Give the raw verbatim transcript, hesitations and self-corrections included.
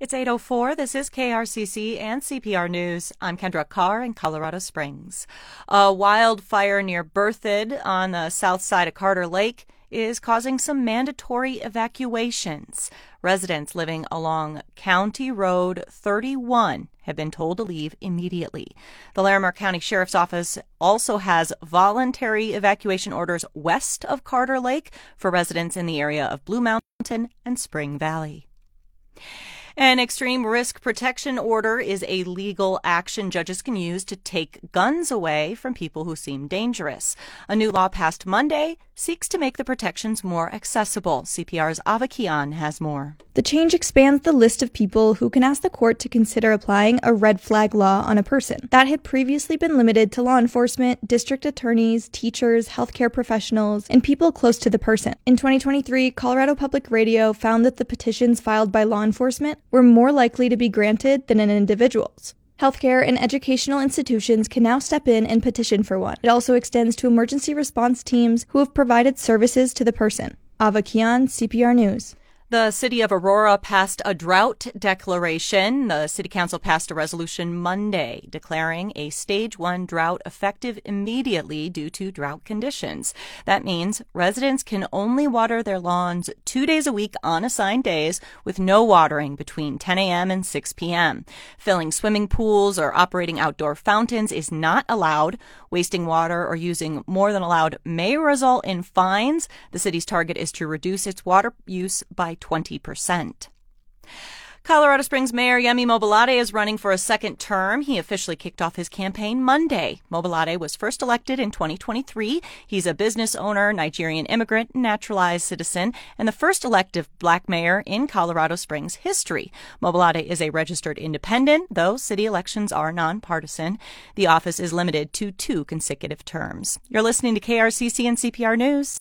It's eight oh four. This is K R C C and C P R News. I'm Kendra Carr in Colorado Springs. A wildfire near Berthoud on the south side of Carter Lake is causing some mandatory evacuations. Residents living along County Road thirty-one have been told to leave immediately. The Larimer County Sheriff's Office also has voluntary evacuation orders west of Carter Lake for residents in the area of Blue Mountain and Spring Valley. An extreme risk protection order is a legal action judges can use to take guns away from people who seem dangerous. A new law passed Monday seeks to make the protections more accessible. C P R's Ava Kian has more. The change expands the list of people who can ask the court to consider applying a red flag law on a person. That had previously been limited to law enforcement, district attorneys, teachers, healthcare professionals, and people close to the person. In twenty twenty-three, Colorado Public Radio found that the petitions filed by law enforcement were more likely to be granted than an individual's. Healthcare and educational institutions can now step in and petition for one. It also extends to emergency response teams who have provided services to the person. Ava Kian, C P R News. The city of Aurora passed a drought declaration. The city council passed a resolution Monday declaring a stage one drought effective immediately due to drought conditions. That means residents can only water their lawns two days a week on assigned days with no watering between ten a.m. and six p.m. Filling swimming pools or operating outdoor fountains is not allowed. Wasting water or using more than allowed may result in fines. The city's target is to reduce its water use by twenty percent. Colorado Springs Mayor Yemi Mobolade is running for a second term. He officially kicked off his campaign Monday. Mobolade was first elected in twenty twenty-three. He's a business owner, Nigerian immigrant, and naturalized citizen, and the first elected black mayor in Colorado Springs history. Mobolade is a registered independent, though city elections are nonpartisan. The office is limited to two consecutive terms. You're listening to K R C C and C P R News.